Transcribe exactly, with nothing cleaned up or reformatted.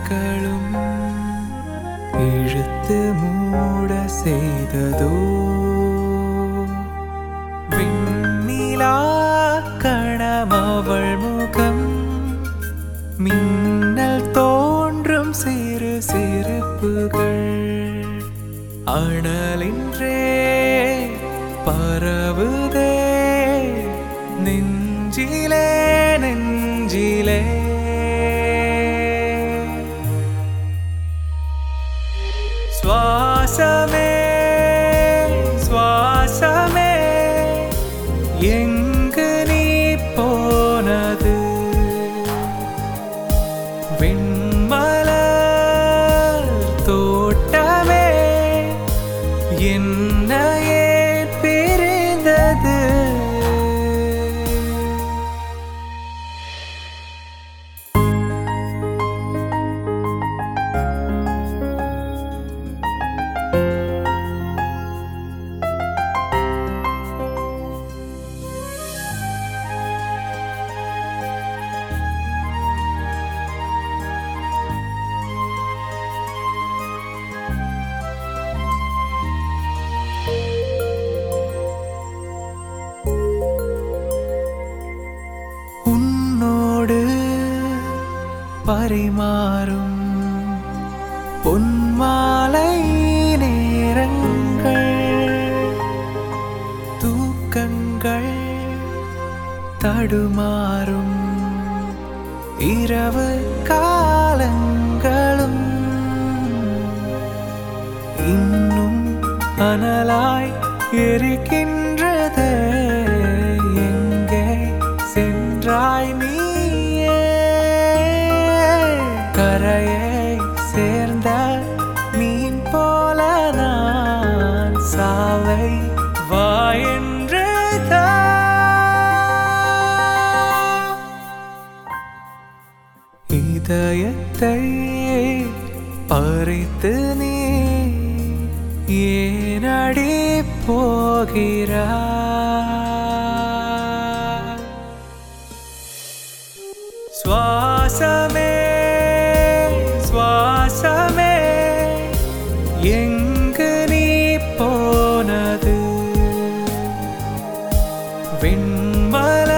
கரைகளும் இழுத்து மூட செய்ததோ விண்ணிலா கணமவள் முகம் மின்னல் தோன்றும் சிறு சிரிப்புகள் அனலின்றே பரவுதே நெஞ்சிலே நெஞ்சிலே சுவாசமே சுவாசமே எங்கு நீ போனது வெண்மலர் தோட்டமே என்னையே பிரிந்தது உன்னோடு பரிமாறும் பொன்மாலை நேரங்கள் தூக்கங்கள் தடுமாறும் இரவு காலங்களும் இன்னும் அனலாய் எரிக்கின்றதே எங்கே சென்றாய் நீயே கரையை சேர்ந்த மீன் போல நான் சாலை வா என்று இதயத்தை பறித்து நீ ஏனடி போகிறாய் சுவாசமே சுவாசமே எங்கு நீ போனது வெண்மலர்